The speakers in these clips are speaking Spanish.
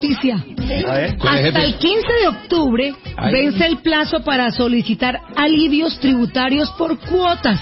noticia. A ver, Hasta el 15 de octubre vence el plazo para solicitar alivios tributarios por cuotas.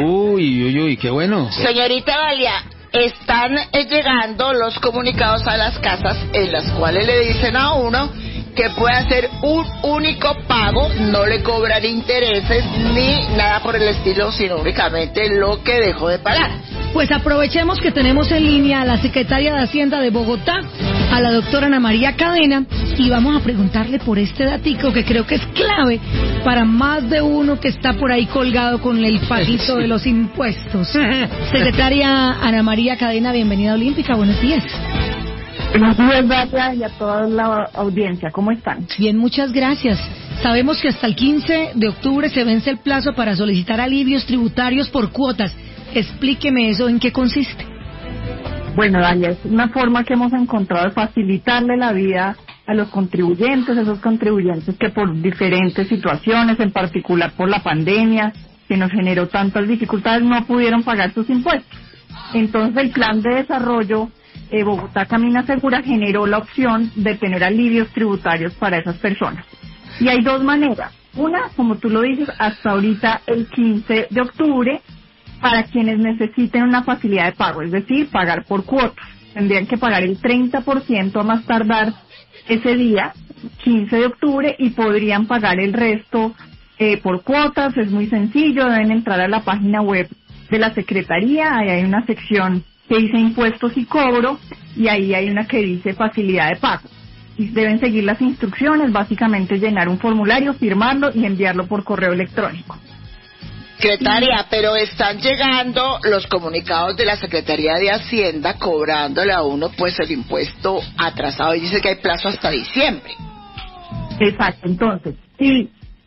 Uy, qué bueno. Señorita Valia, están llegando los comunicados a las casas en las cuales le dicen a uno que puede hacer un único pago, no le cobran intereses ni nada por el estilo, sino únicamente lo que dejó de pagar. Pues aprovechemos que tenemos en línea a la secretaria de Hacienda de Bogotá, a la doctora Ana María Cadena, y vamos a preguntarle por este datico que creo que es clave para más de uno que está por ahí colgado con el paguito de los impuestos. Secretaria Ana María Cadena, bienvenida a Olímpica, buenos días. Buenos días, Dalia, y a toda la audiencia. ¿Cómo están? Bien, muchas gracias. Sabemos que hasta el 15 de octubre se vence el plazo para solicitar alivios tributarios por cuotas. Explíqueme eso, ¿en qué consiste? Bueno, Dalia, es una forma que hemos encontrado de facilitarle la vida a los contribuyentes, esos contribuyentes que por diferentes situaciones, en particular por la pandemia, que nos generó tantas dificultades, no pudieron pagar sus impuestos. Entonces, el Plan de Desarrollo Bogotá Camina Segura generó la opción de tener alivios tributarios para esas personas. Y hay dos maneras. Una, como tú lo dices, hasta ahorita el 15 de octubre, para quienes necesiten una facilidad de pago, es decir, pagar por cuotas. Tendrían que pagar el 30% a más tardar ese día, 15 de octubre, y podrían pagar el resto por cuotas. Es muy sencillo, deben entrar a la página web de la Secretaría, ahí hay una sección que dice impuestos y cobro, y ahí hay una que dice facilidad de pago. Y deben seguir las instrucciones, básicamente llenar un formulario, firmarlo y enviarlo por correo electrónico. Secretaria, pero están llegando los comunicados de la Secretaría de Hacienda cobrándole a uno pues el impuesto atrasado, y dice que hay plazo hasta diciembre. Exacto, entonces, sí.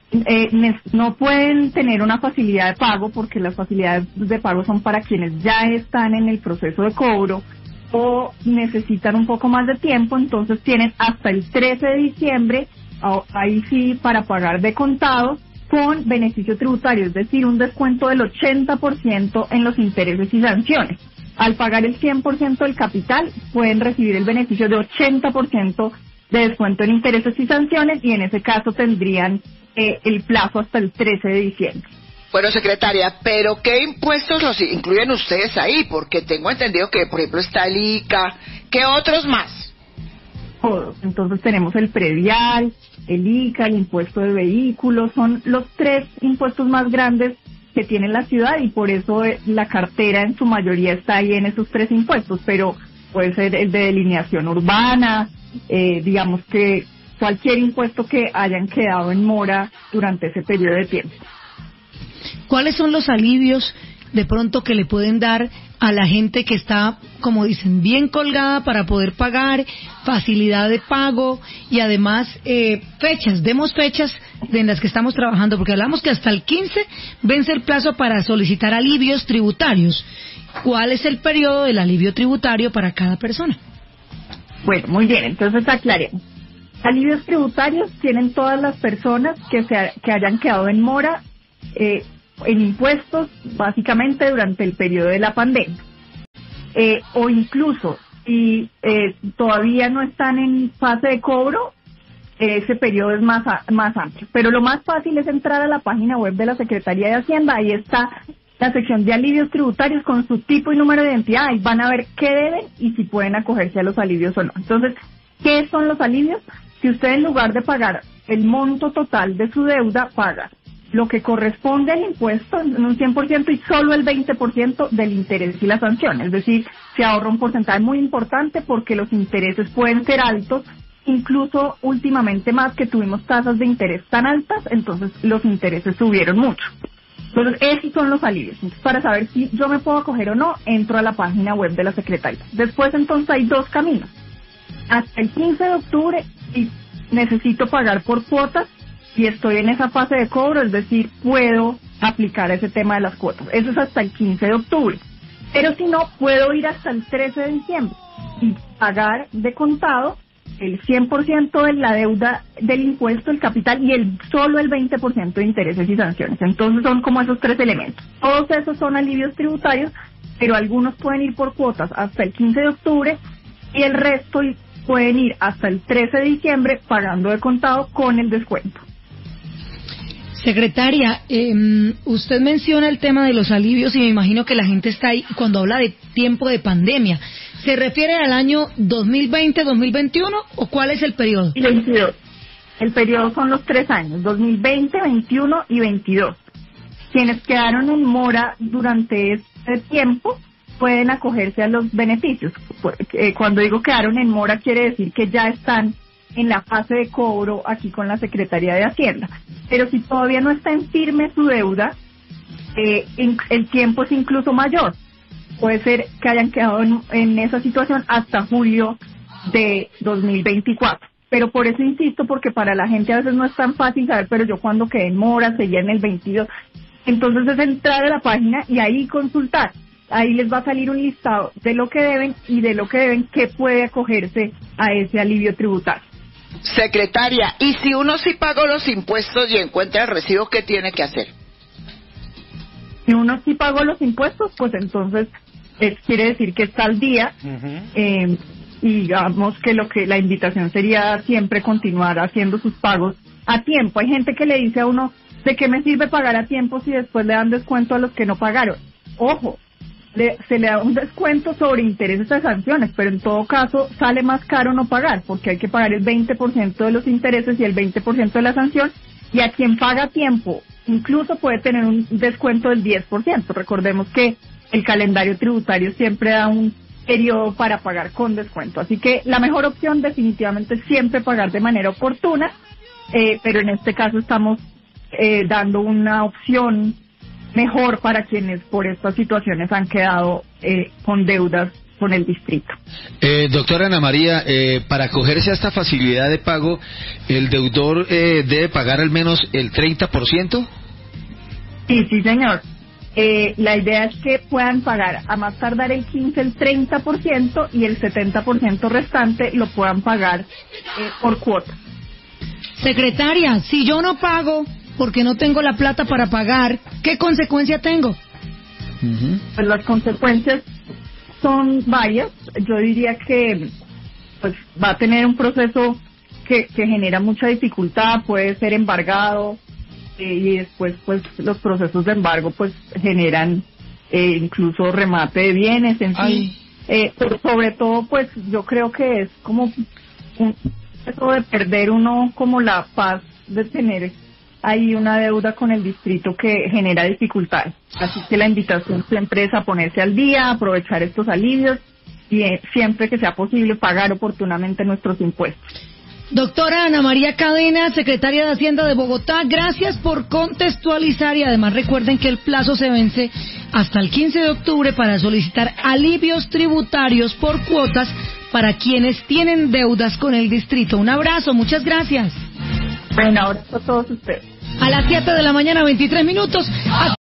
No pueden tener una facilidad de pago porque las facilidades de pago son para quienes ya están en el proceso de cobro o necesitan un poco más de tiempo, entonces tienen hasta el 13 de diciembre, ahí sí, para pagar de contado con beneficio tributario, es decir, un descuento del 80% en los intereses y sanciones. Al pagar el 100% del capital, pueden recibir el beneficio de 80% de descuento en intereses y sanciones, y en ese caso tendrían el plazo hasta el 13 de diciembre. Bueno, secretaria, ¿pero qué impuestos los incluyen ustedes ahí? Porque tengo entendido que, por ejemplo, está el ICA. ¿Qué otros más? Todos. Entonces tenemos el predial, el ICA, el impuesto de vehículos. Son los 3 impuestos más grandes que tiene la ciudad, y por eso la cartera en su mayoría está ahí en esos 3 impuestos, pero puede ser el de delineación urbana, digamos que cualquier impuesto que hayan quedado en mora durante ese periodo de tiempo. ¿Cuáles son los alivios de pronto que le pueden dar a la gente que está, como dicen, bien colgada para poder pagar, facilidad de pago y además fechas? Demos fechas en las que estamos trabajando, porque hablamos que hasta el 15 vence el plazo para solicitar alivios tributarios. ¿Cuál es el periodo del alivio tributario para cada persona? Bueno, muy bien, entonces aclaremos. Alivios tributarios tienen todas las personas que hayan quedado en mora en impuestos, básicamente durante el periodo de la pandemia. O incluso, si todavía no están en fase de cobro, ese periodo es más amplio. Pero lo más fácil es entrar a la página web de la Secretaría de Hacienda, ahí está la sección de alivios tributarios con su tipo y número de identidad, ahí van a ver qué deben y si pueden acogerse a los alivios o no. Entonces, ¿qué son los alivios? Si usted, en lugar de pagar el monto total de su deuda, paga lo que corresponde al impuesto en un 100% y solo el 20% del interés y la sanción. Es decir, se ahorra un porcentaje muy importante porque los intereses pueden ser altos, incluso últimamente más que tuvimos tasas de interés tan altas, entonces los intereses subieron mucho. Entonces, esos son los alivios. Entonces, para saber si yo me puedo acoger o no, entro a la página web de la Secretaría. Después, entonces, hay 2 caminos. Hasta el 15 de octubre, si necesito pagar por cuotas y estoy en esa fase de cobro, es decir, puedo aplicar ese tema de las cuotas. Eso es hasta el 15 de octubre. Pero si no, puedo ir hasta el 13 de diciembre y pagar de contado el 100% de la deuda del impuesto, el capital, y solo el 20% de intereses y sanciones. Entonces son como esos 3 elementos. Todos esos son alivios tributarios, pero algunos pueden ir por cuotas hasta el 15 de octubre y el resto pueden ir hasta el 13 de diciembre pagando de contado con el descuento. Secretaria, usted menciona el tema de los alivios y me imagino que la gente está ahí cuando habla de tiempo de pandemia. ¿Se refiere al año 2020, 2021 o cuál es el periodo? Y 22. El periodo son los 3 años, 2020, 21 y 22. Quienes quedaron en mora durante este tiempo pueden acogerse a los beneficios. Cuando digo quedaron en mora quiere decir que ya están en la fase de cobro aquí con la Secretaría de Hacienda. Pero si todavía no está en firme su deuda, el tiempo es incluso mayor. Puede ser que hayan quedado en esa situación hasta julio de 2024. Pero por eso insisto, porque para la gente a veces no es tan fácil saber, pero yo cuando quedé en mora, seguía en el 22. Entonces es entrar a la página y ahí consultar. Ahí les va a salir un listado de lo que deben y de lo que deben que puede acogerse a ese alivio tributario. Secretaria, ¿y si uno sí pagó los impuestos y encuentra el recibo, qué tiene que hacer? Si uno sí pagó los impuestos, pues entonces quiere decir que está al día. Y digamos que la invitación sería siempre continuar haciendo sus pagos a tiempo. Hay gente que le dice a uno, ¿de qué me sirve pagar a tiempo si después le dan descuento a los que no pagaron? Ojo, se le da un descuento sobre intereses de sanciones, pero en todo caso sale más caro no pagar, porque hay que pagar el 20% de los intereses y el 20% de la sanción, y a quien paga a tiempo incluso puede tener un descuento del 10%. Recordemos que el calendario tributario siempre da un periodo para pagar con descuento, así que la mejor opción definitivamente es siempre pagar de manera oportuna, pero en este caso estamos dando una opción mejor para quienes por estas situaciones han quedado con deudas con el distrito. Doctora Ana María, para acogerse a esta facilidad de pago, ¿el deudor debe pagar al menos el 30%? Sí, señor. La idea es que puedan pagar a más tardar el 15, el 30% y el 70% restante lo puedan pagar por cuota. Secretaria, si yo no pago porque no tengo la plata para pagar, ¿qué consecuencia tengo? Pues las consecuencias son varias. Yo diría que pues va a tener un proceso que genera mucha dificultad, puede ser embargado, y después pues los procesos de embargo pues generan incluso remate de bienes, en fin. Pero sobre todo pues yo creo que es como un proceso de perder uno como la paz de tener hay una deuda con el distrito que genera dificultades. Así que la invitación siempre es a ponerse al día, aprovechar estos alivios y siempre que sea posible pagar oportunamente nuestros impuestos. Doctora Ana María Cadena, secretaria de Hacienda de Bogotá, gracias por contextualizar y además recuerden que el plazo se vence hasta el 15 de octubre para solicitar alivios tributarios por cuotas para quienes tienen deudas con el distrito. Un abrazo, muchas gracias. Bueno, ahora a todos ustedes. A las 7 de la mañana, 23 minutos.